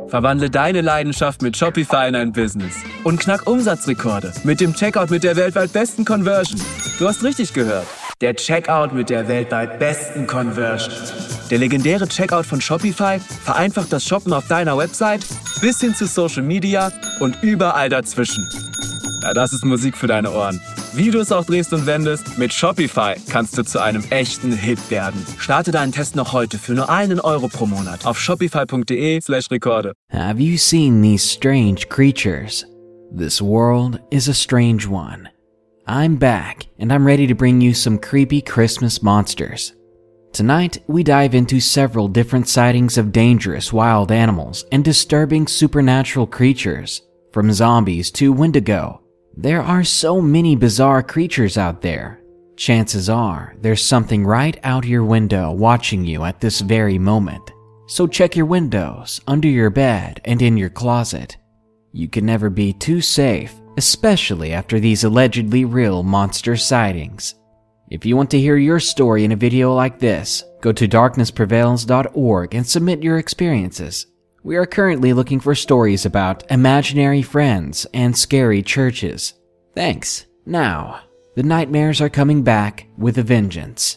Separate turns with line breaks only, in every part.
Verwandle deine Leidenschaft mit Shopify in ein Business und knack Umsatzrekorde mit dem Checkout mit der weltweit besten Conversion. Du hast richtig gehört. Der Checkout mit der weltweit besten Conversion. Der legendäre Checkout von Shopify vereinfacht das Shoppen auf deiner Website bis hin zu Social Media und überall dazwischen. Ja, das ist Musik für deine Ohren. Wie du es auch drehst und wendest, mit Shopify kannst du zu einem echten Hit werden. Starte deinen Test noch heute für nur €1 pro Monat auf shopify.de/Rekorde.
Have you seen these strange creatures? This world is a strange one. I'm back, and I'm ready to bring you some creepy Christmas monsters. Tonight, we dive into several different sightings of dangerous wild animals and disturbing supernatural creatures, from zombies to Wendigo. There are so many bizarre creatures out there. Chances are there's something right out your window watching you at this very moment. So check your windows, under your bed, and in your closet. You can never be too safe, especially after these allegedly real monster sightings. If you want to hear your story in a video like this, go to darknessprevails.org and submit your experiences. We are currently looking for stories about imaginary friends and scary churches. Thanks. Now, the nightmares are coming back with a vengeance.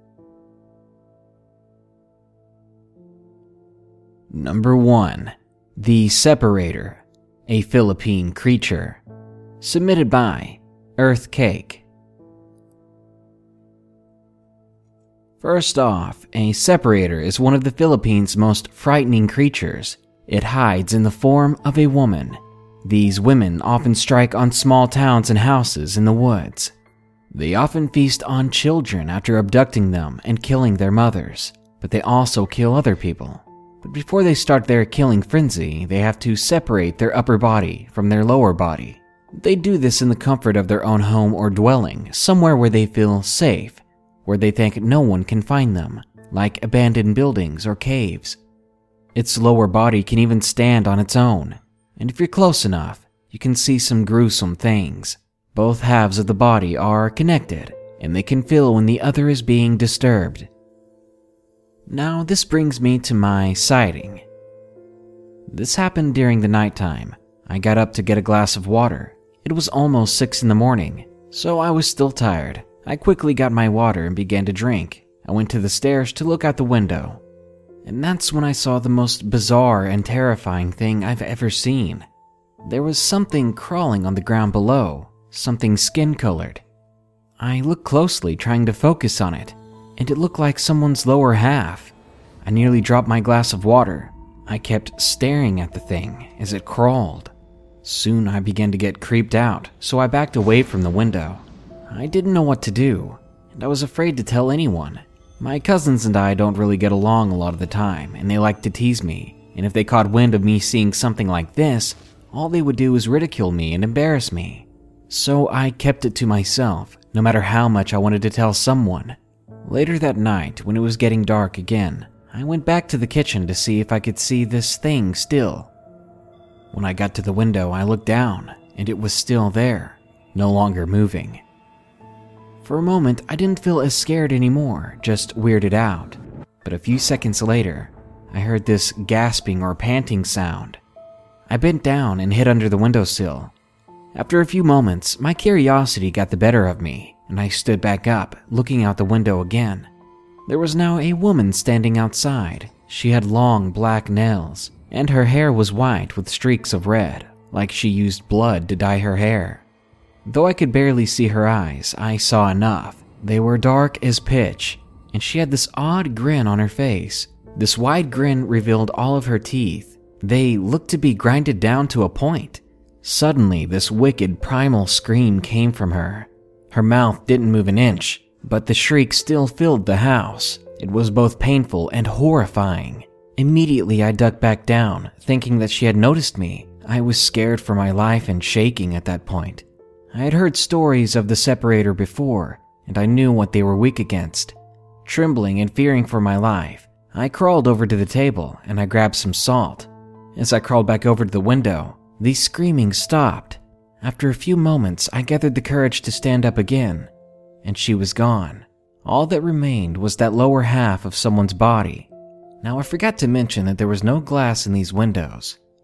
Number 1. The Separator, a Philippine creature. Submitted by Earth Cake. First off, a separator is one of the Philippines' most frightening creatures. It hides in the form of a woman. These women often strike on small towns and houses in the woods. They often feast on children after abducting them and killing their mothers, but they also kill other people. But before they start their killing frenzy, they have to separate their upper body from their lower body. They do this in the comfort of their own home or dwelling, somewhere where they feel safe, where they think no one can find them, like abandoned buildings or caves. Its lower body can even stand on its own, and if you're close enough, you can see some gruesome things. Both halves of the body are connected, and they can feel when the other is being disturbed. Now this brings me to my sighting. This happened during the nighttime. I got up to get a glass of water. It was almost 6 in the morning, so I was still tired. I quickly got my water and began to drink. I went to the stairs to look out the window. And that's when I saw the most bizarre and terrifying thing I've ever seen. There was something crawling on the ground below, something skin-colored. I looked closely, trying to focus on it, and it looked like someone's lower half. I nearly dropped my glass of water. I kept staring at the thing as it crawled. Soon I began to get creeped out, so I backed away from the window. I didn't know what to do, and I was afraid to tell anyone. My cousins and I don't really get along a lot of the time, and they like to tease me, and if they caught wind of me seeing something like this, all they would do is ridicule me and embarrass me. So I kept it to myself, no matter how much I wanted to tell someone. Later that night, when it was getting dark again, I went back to the kitchen to see if I could see this thing still. When I got to the window, I looked down, and it was still there, no longer moving. For a moment, I didn't feel as scared anymore, just weirded out. But a few seconds later, I heard this gasping or panting sound. I bent down and hid under the windowsill. After a few moments, my curiosity got the better of me, and I stood back up, looking out the window again. There was now a woman standing outside. She had long black nails, and her hair was white with streaks of red, like she used blood to dye her hair. Though I could barely see her eyes, I saw enough. They were dark as pitch, and she had this odd grin on her face. This wide grin revealed all of her teeth. They looked to be grinded down to a point. Suddenly, this wicked primal scream came from her. Her mouth didn't move an inch, but the shriek still filled the house. It was both painful and horrifying. Immediately, I ducked back down, thinking that she had noticed me. I was scared for my life and shaking at that point. I had heard stories of the separator before, and I knew what they were weak against. Trembling and fearing for my life, I crawled over to the table and I grabbed some salt. As I crawled back over to the window, the screaming stopped. After a few moments, I gathered the courage to stand up again, and she was gone. All that remained was that lower half of someone's body. Now, I forgot to mention that there was no glass in these windows,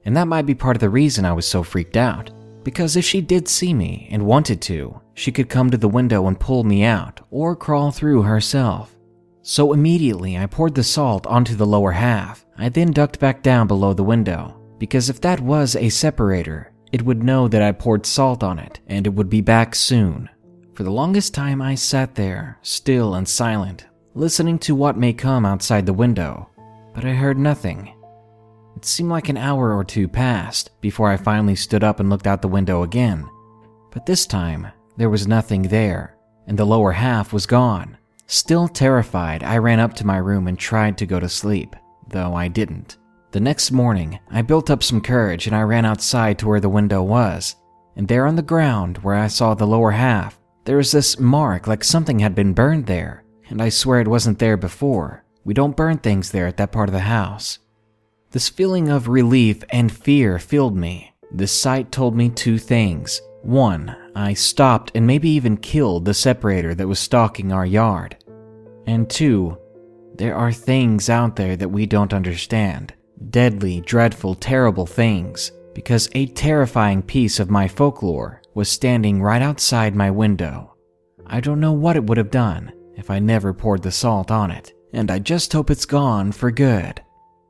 and that might be part of the reason I was so freaked out. Because if she did see me and wanted to, she could come to the window and pull me out or crawl through herself. So immediately I poured the salt onto the lower half. I then ducked back down below the window, because if that was a separator, it would know that I poured salt on it and it would be back soon. For the longest time I sat there, still and silent, listening to what may come outside the window, but I heard nothing. It seemed like an hour or two passed before I finally stood up and looked out the window again. But this time, there was nothing there, and the lower half was gone. Still terrified, I ran up to my room and tried to go to sleep, though I didn't. The next morning, I built up some courage and I ran outside to where the window was. And there on the ground where I saw the lower half, there was this mark like something had been burned there, and I swear it wasn't there before. We don't burn things there at that part of the house. This feeling of relief and fear filled me. This sight told me two things. One, I stopped and maybe even killed the separator that was stalking our yard. And two, there are things out there that we don't understand. Deadly, dreadful, terrible things. Because a terrifying piece of my folklore was standing right outside my window. I don't know what it would have done if I never poured the salt on it. And I just hope it's gone for good.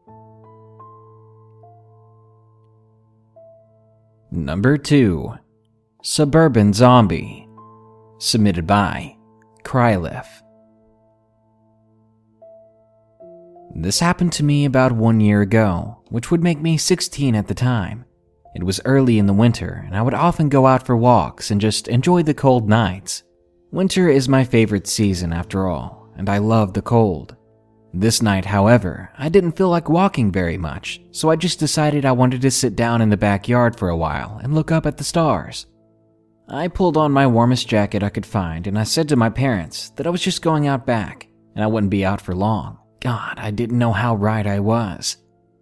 Number 2. Suburban Zombie. Submitted by Krylif. This happened to me about 1 year ago, which would make me 16 at the time. It was early in the winter, and I would often go out for walks and just enjoy the cold nights. Winter is my favorite season after all, and I love the cold. This night, however, I didn't feel like walking very much, so I just decided I wanted to sit down in the backyard for a while and look up at the stars. I pulled on my warmest jacket I could find and I said to my parents that I was just going out back and I wouldn't be out for long. God, I didn't know how right I was.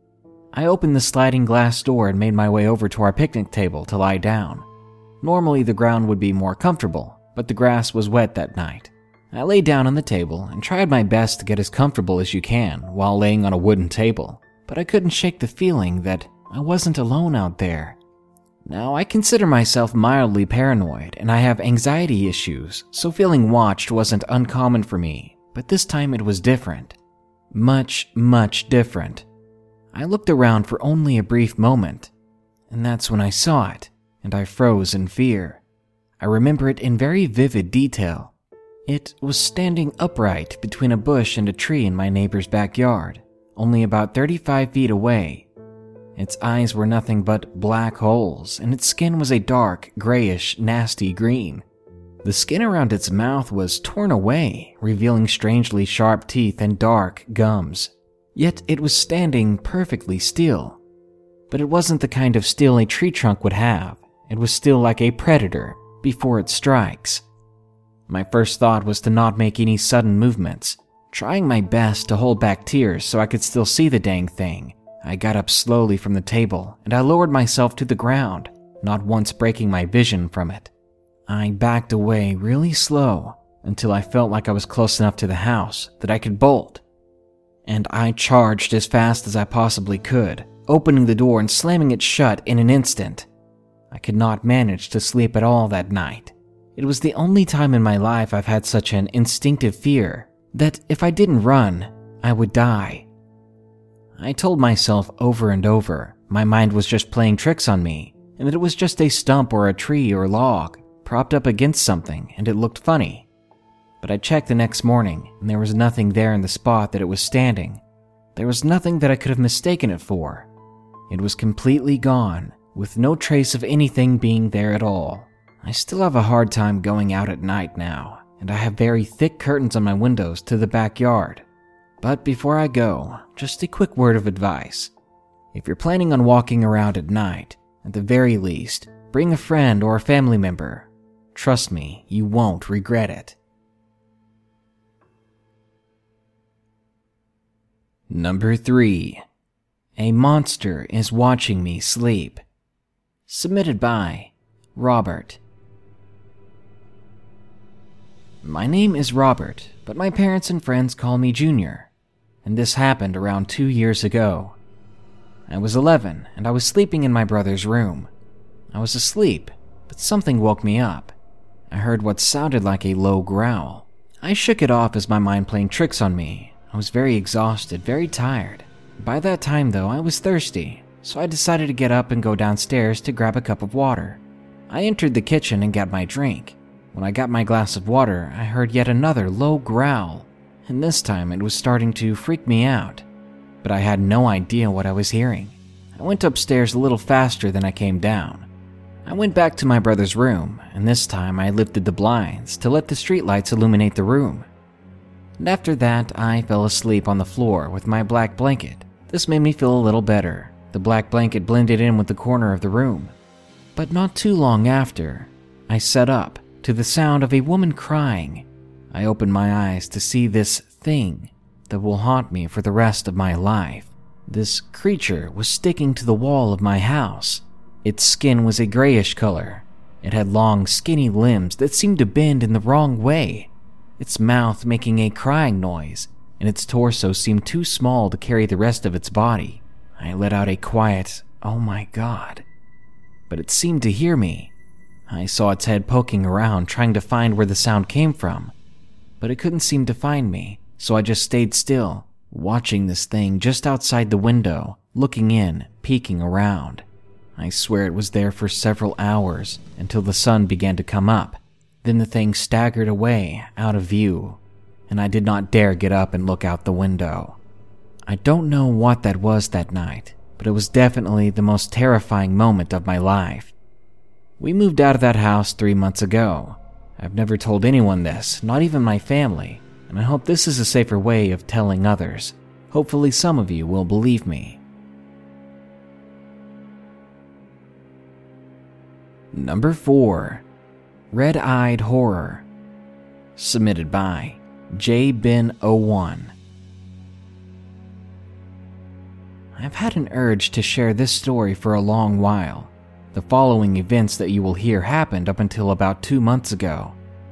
I opened the sliding glass door and made my way over to our picnic table to lie down. Normally the ground would be more comfortable, but the grass was wet that night. I lay down on the table and tried my best to get as comfortable as you can while laying on a wooden table, but I couldn't shake the feeling that I wasn't alone out there. Now, I consider myself mildly paranoid and I have anxiety issues, so feeling watched wasn't uncommon for me, but this time it was different. Much, much different. I looked around for only a brief moment, and that's when I saw it, and I froze in fear. I remember it in very vivid detail. It was standing upright between a bush and a tree in my neighbor's backyard, only about 35 feet away. Its eyes were nothing but black holes, and its skin was a dark, grayish, nasty green. The skin around its mouth was torn away, revealing strangely sharp teeth and dark gums. Yet it was standing perfectly still. But it wasn't the kind of still a tree trunk would have. It was still like a predator before it strikes. My first thought was to not make any sudden movements. Trying my best to hold back tears so I could still see the dang thing, I got up slowly from the table and I lowered myself to the ground, not once breaking my vision from it. I backed away really slow until I felt like I was close enough to the house that I could bolt. And I charged as fast as I possibly could, opening the door and slamming it shut in an instant. I could not manage to sleep at all that night. It was the only time in my life I've had such an instinctive fear that if I didn't run, I would die. I told myself over and over my mind was just playing tricks on me and that it was just a stump or a tree or log propped up against something and it looked funny. But I checked the next morning and there was nothing there in the spot that it was standing. There was nothing that I could have mistaken it for. It was completely gone, with no trace of anything being there at all. I still have a hard time going out at night now, and I have very thick curtains on my windows to the backyard. But before I go, just a quick word of advice. If you're planning on walking around at night, at the very least, bring a friend or a family member. Trust me, you won't regret it. Number 3. A monster is watching me sleep. Submitted by Robert. My name is Robert, but my parents and friends call me Junior, and this happened around 2 years ago. I was 11 and I was sleeping in my brother's room. I was asleep, but something woke me up. I heard what sounded like a low growl. I shook it off as my mind playing tricks on me. I was very exhausted, very tired. By that time though, I was thirsty, so I decided to get up and go downstairs to grab a cup of water. I entered the kitchen and got my drink. When I got my glass of water, I heard yet another low growl, and this time it was starting to freak me out. But I had no idea what I was hearing. I went upstairs a little faster than I came down. I went back to my brother's room, and this time I lifted the blinds to let the streetlights illuminate the room. And after that, I fell asleep on the floor with my black blanket. This made me feel a little better. The black blanket blended in with the corner of the room. But not too long after, I sat up to the sound of a woman crying. I opened my eyes to see this thing that will haunt me for the rest of my life. This creature was sticking to the wall of my house. Its skin was a grayish color. It had long, skinny limbs that seemed to bend in the wrong way, its mouth making a crying noise, and its torso seemed too small to carry the rest of its body. I let out a quiet, "Oh my God," but it seemed to hear me. I saw its head poking around, trying to find where the sound came from, but it couldn't seem to find me, so I just stayed still, watching this thing just outside the window, looking in, peeking around. I swear it was there for several hours, until the sun began to come up. Then the thing staggered away, out of view, and I did not dare get up and look out the window. I don't know what that was that night, but it was definitely the most terrifying moment of my life. We moved out of that house 3 months ago. I've never told anyone this, not even my family, and I hope this is a safer way of telling others. Hopefully some of you will believe me. Number 4. Red-Eyed Horror. Submitted by JBin01. I've had an urge to share this story for a long while. The following events that you will hear happened up until about 2 months ago.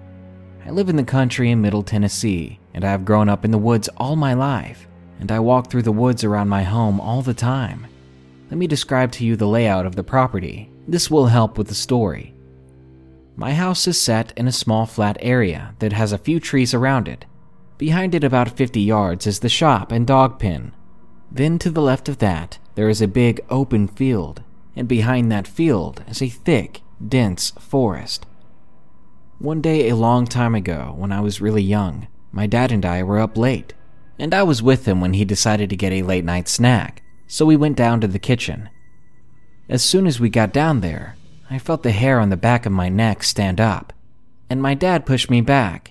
I live in the country in Middle Tennessee, and I have grown up in the woods all my life, and I walk through the woods around my home all the time. Let me describe to you the layout of the property. This will help with the story. My house is set in a small flat area that has a few trees around it. Behind it about 50 yards is the shop and dog pen. Then to the left of that, there is a big open field, and behind that field is a thick, dense forest. One day a long time ago, when I was really young, my dad and I were up late, and I was with him when he decided to get a late night snack, so we went down to the kitchen. As soon as we got down there, I felt the hair on the back of my neck stand up, and my dad pushed me back.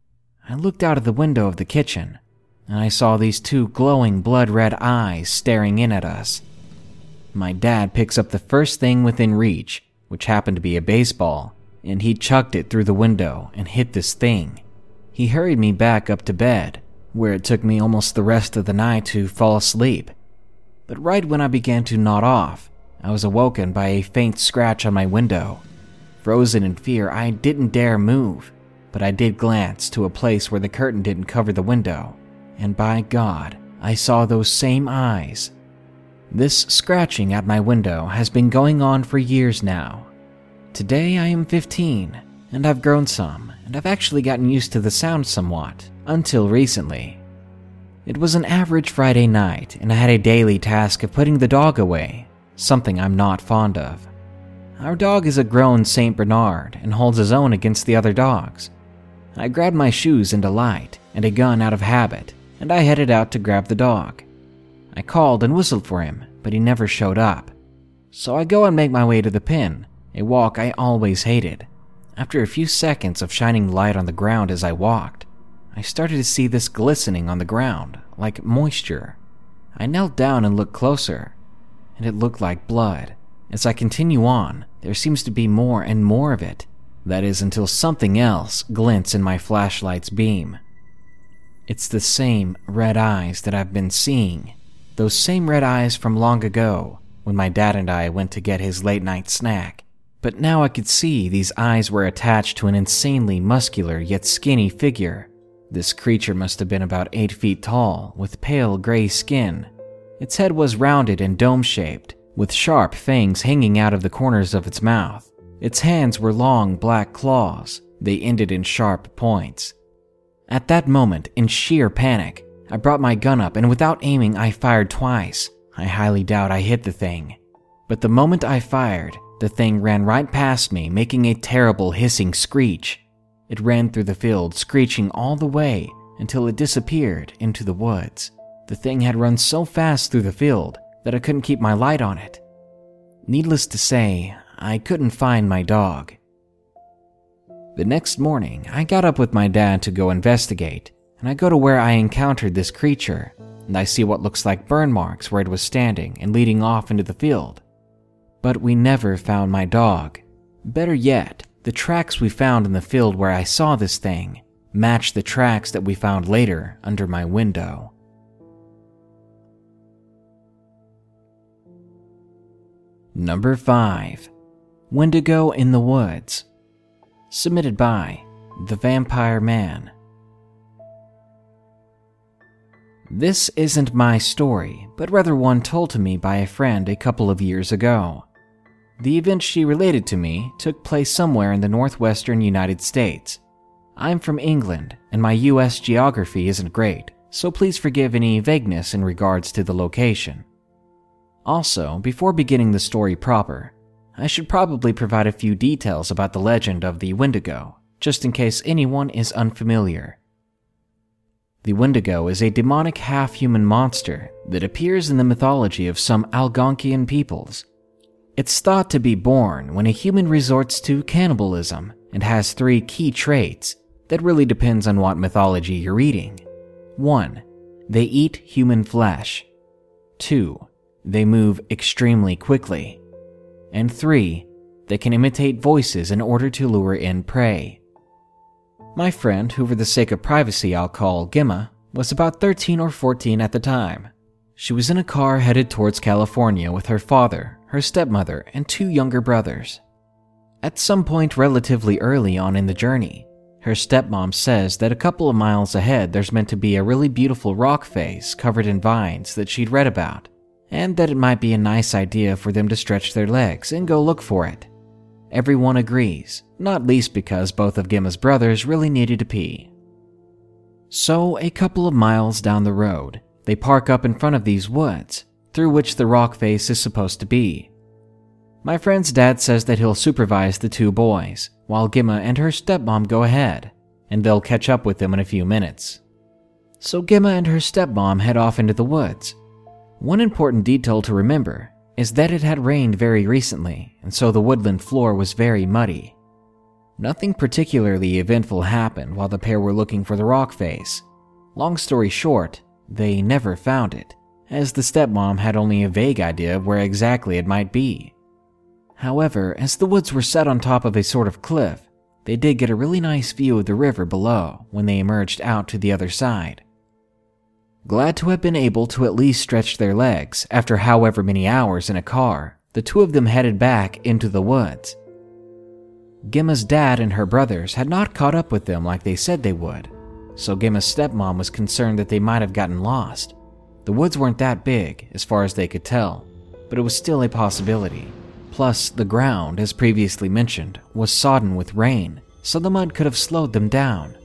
I looked out of the window of the kitchen, and I saw these two glowing blood-red eyes staring in at us. My dad picks up the first thing within reach, which happened to be a baseball, and he chucked it through the window and hit this thing. He hurried me back up to bed, where it took me almost the rest of the night to fall asleep. But right when I began to nod off, I was awoken by a faint scratch on my window. Frozen in fear, I didn't dare move, but I did glance to a place where the curtain didn't cover the window, and by God, I saw those same eyes. This scratching at my window has been going on for years now. Today I am 15, and I've grown some, and I've actually gotten used to the sound somewhat, until recently. It was an average Friday night, and I had a daily task of putting the dog away, something I'm not fond of. Our dog is a grown Saint Bernard and holds his own against the other dogs. I grabbed my shoes into light and a gun out of habit, and I headed out to grab the dog. I called and whistled for him, but he never showed up. So I go and make my way to the pen, a walk I always hated. After a few seconds of shining light on the ground as I walked, I started to see this glistening on the ground, like moisture. I knelt down and looked closer, and it looked like blood. As I continue on, there seems to be more and more of it. That is, until something else glints in my flashlight's beam. It's the same red eyes that I've been seeing. Those same red eyes from long ago, when my dad and I went to get his late-night snack. But now I could see these eyes were attached to an insanely muscular yet skinny figure. This creature must have been about 8 feet tall, with pale gray skin. Its head was rounded and dome-shaped, with sharp fangs hanging out of the corners of its mouth. Its hands were long black claws. They ended in sharp points. At that moment, in sheer panic, I brought my gun up and without aiming, I fired twice. I highly doubt I hit the thing. But the moment I fired, the thing ran right past me, making a terrible hissing screech. It ran through the field, screeching all the way until it disappeared into the woods. The thing had run so fast through the field that I couldn't keep my light on it. Needless to say, I couldn't find my dog. The next morning, I got up with my dad to go investigate, and I go to where I encountered this creature, and I see what looks like burn marks where it was standing and leading off into the field. But we never found my dog. Better yet, the tracks we found in the field where I saw this thing matched the tracks that we found later under my window. Number 5. Wendigo in the Woods. Submitted by The Vampire Man. This isn't my story, but rather one told to me by a friend a couple of years ago. The event she related to me took place somewhere in the northwestern United States. I'm from England, and my US geography isn't great, so please forgive any vagueness in regards to the location. Also, before beginning the story proper, I should probably provide a few details about the legend of the Wendigo, just in case anyone is unfamiliar. The Wendigo is a demonic half-human monster that appears in the mythology of some Algonquian peoples. It's thought to be born when a human resorts to cannibalism and has 3 key traits that really depends on what mythology you're reading. 1. They eat human flesh. 2. They move extremely quickly. And 3. They can imitate voices in order to lure in prey. My friend, who for the sake of privacy I'll call Gemma, was about 13 or 14 at the time. She was in a car headed towards California with her father, her stepmother, and 2 younger brothers. At some point relatively early on in the journey, her stepmom says that a couple of miles ahead there's meant to be a really beautiful rock face covered in vines that she'd read about, and that it might be a nice idea for them to stretch their legs and go look for it. Everyone agrees, not least because both of Gemma's brothers really needed to pee. So, a couple of miles down the road, they park up in front of these woods, through which the rock face is supposed to be. My friend's dad says that he'll supervise the 2 boys, while Gemma and her stepmom go ahead, and they'll catch up with them in a few minutes. So Gemma and her stepmom head off into the woods. One important detail to remember is that it had rained very recently, and so the woodland floor was very muddy. Nothing particularly eventful happened while the pair were looking for the rock face. Long story short, they never found it, as the stepmom had only a vague idea of where exactly it might be. However, as the woods were set on top of a sort of cliff, they did get a really nice view of the river below when they emerged out to the other side. Glad to have been able to at least stretch their legs after however many hours in a car, the 2 of them headed back into the woods. Gemma's dad and her brothers had not caught up with them like they said they would, so Gemma's stepmom was concerned that they might have gotten lost. The woods weren't that big, as far as they could tell, but it was still a possibility. Plus, the ground, as previously mentioned, was sodden with rain, so the mud could have slowed them down.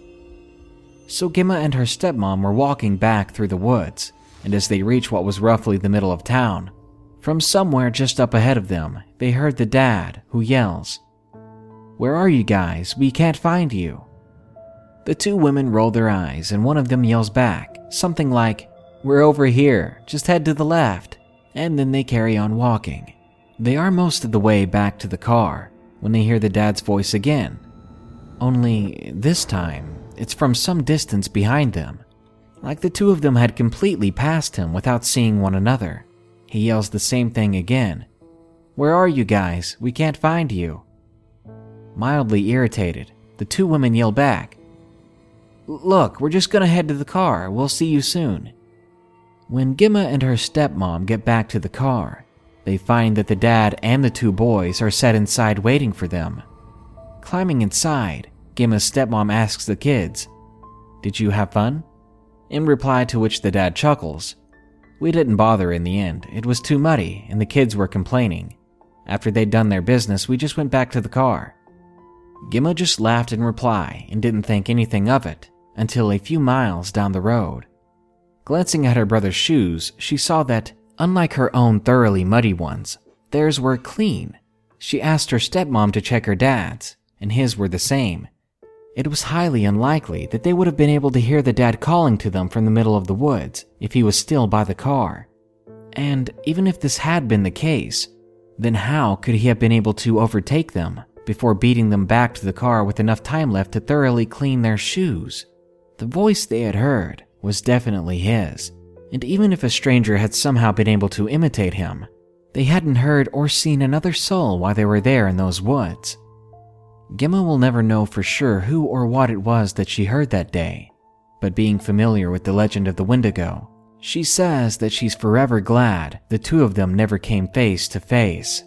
So Gemma and her stepmom were walking back through the woods, and as they reached what was roughly the middle of town, from somewhere just up ahead of them, they heard the dad, who yells, "Where are you guys? We can't find you." The 2 women roll their eyes, and one of them yells back, something like, "We're over here, just head to the left," and then they carry on walking. They are most of the way back to the car when they hear the dad's voice again. Only, this time, it's from some distance behind them, like the 2 of them had completely passed him without seeing one another. He yells the same thing again. "Where are you guys? We can't find you." Mildly irritated, the 2 women yell back, "Look, we're just gonna head to the car. We'll see you soon." When Gemma and her stepmom get back to the car, they find that the dad and the 2 boys are set inside waiting for them. Climbing inside, Gemma's stepmom asks the kids, "Did you have fun?" In reply to which the dad chuckles, We didn't bother in the end. It was too muddy and the kids were complaining. After they'd done their business, we just went back to the car. Gemma just laughed in reply and didn't think anything of it until a few miles down the road. Glancing at her brother's shoes, she saw that, unlike her own thoroughly muddy ones, theirs were clean. She asked her stepmom to check her dad's, and his were the same. It was highly unlikely that they would have been able to hear the dad calling to them from the middle of the woods if he was still by the car. And even if this had been the case, then how could he have been able to overtake them before beating them back to the car with enough time left to thoroughly clean their shoes? The voice they had heard was definitely his, and even if a stranger had somehow been able to imitate him, they hadn't heard or seen another soul while they were there in those woods. Gemma will never know for sure who or what it was that she heard that day, but being familiar with the legend of the Wendigo, she says that she's forever glad the two of them never came face to face.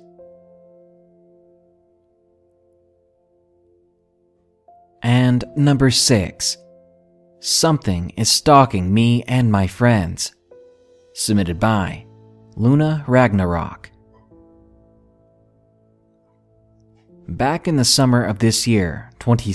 And number 6. Something is stalking me and my friends. Submitted by Luna Ragnarok. Back in the summer of this year,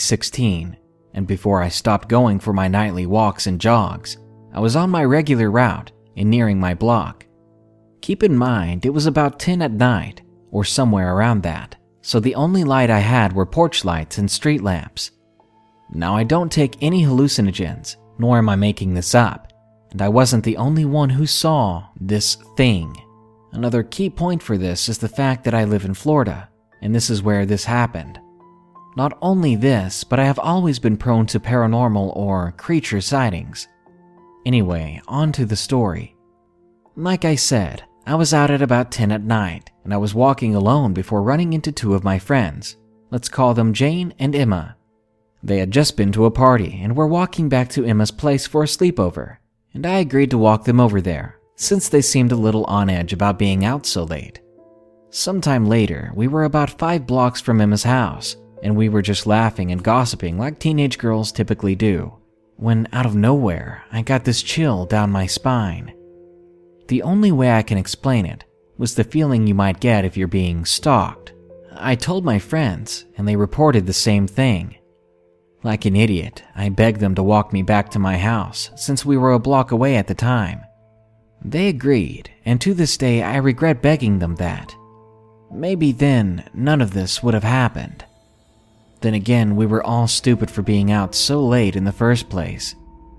2016, and before I stopped going for my nightly walks and jogs, I was on my regular route and nearing my block. Keep in mind, it was about 10 at night, or somewhere around that, so the only light I had were porch lights and street lamps. Now, I don't take any hallucinogens, nor am I making this up, and I wasn't the only one who saw this thing. Another key point for this is the fact that I live in Florida, and this is where this happened. Not only this, but I have always been prone to paranormal or creature sightings. Anyway, on to the story. Like I said, I was out at about 10 at night, and I was walking alone before running into two of my friends. Let's call them Jane and Emma. They had just been to a party and were walking back to Emma's place for a sleepover, and I agreed to walk them over there, since they seemed a little on edge about being out so late. Sometime later, we were about 5 blocks from Emma's house, and we were just laughing and gossiping like teenage girls typically do, when out of nowhere, I got this chill down my spine. The only way I can explain it was the feeling you might get if you're being stalked. I told my friends, and they reported the same thing. Like an idiot, I begged them to walk me back to my house, since we were a block away at the time. They agreed, and to this day I regret begging them that. Maybe then none of this would have happened. Then again, we were all stupid for being out so late in the first place.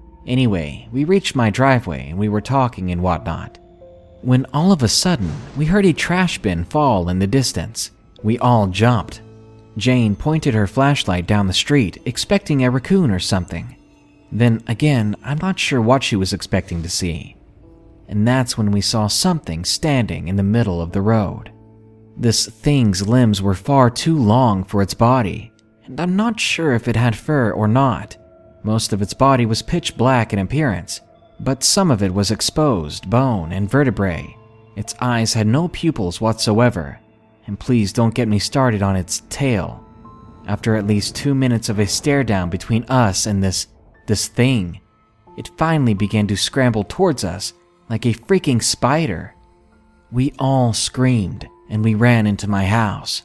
Anyway, we reached my driveway and we were talking and whatnot, when all of a sudden we heard a trash bin fall in the distance. We all jumped. Jane pointed her flashlight down the street, expecting a raccoon or something. Then again, I'm not sure what she was expecting to see. And that's when we saw something standing in the middle of the road. This thing's limbs were far too long for its body, and I'm not sure if it had fur or not. Most of its body was pitch black in appearance, but some of it was exposed bone and vertebrae. Its eyes had no pupils whatsoever, and please don't get me started on its tail. After at least 2 minutes of a stare down between us and this thing, it finally began to scramble towards us like a freaking spider. We all screamed, and we ran into my house.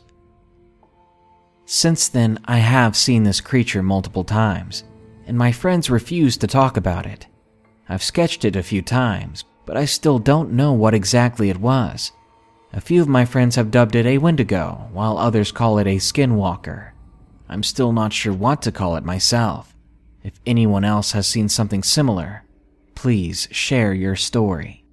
Since then, I have seen this creature multiple times, and my friends refuse to talk about it. I've sketched it a few times, but I still don't know what exactly it was. A few of my friends have dubbed it a Wendigo, while others call it a skinwalker. I'm still not sure what to call it myself. If anyone else has seen something similar, please share your story.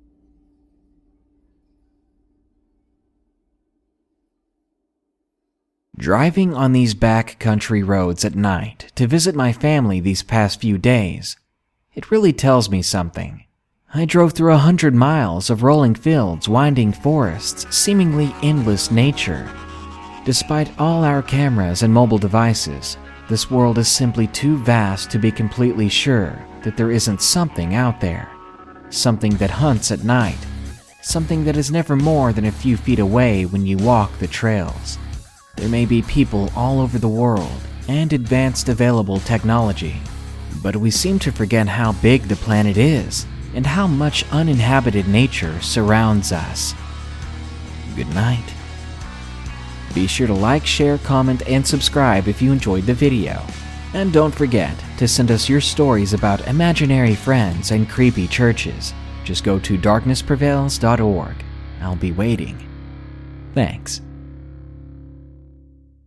Driving on these backcountry roads at night to visit my family these past few days, it really tells me something. I drove through 100 miles of rolling fields, winding forests, seemingly endless nature. Despite all our cameras and mobile devices, this world is simply too vast to be completely sure that there isn't something out there. Something that hunts at night. Something that is never more than a few feet away when you walk the trails. There may be people all over the world and advanced available technology, but we seem to forget how big the planet is and how much uninhabited nature surrounds us. Good night. Be sure to like, share, comment, and subscribe if you enjoyed the video. And don't forget to send us your stories about imaginary friends and creepy churches. Just go to darknessprevails.org. I'll be waiting. Thanks.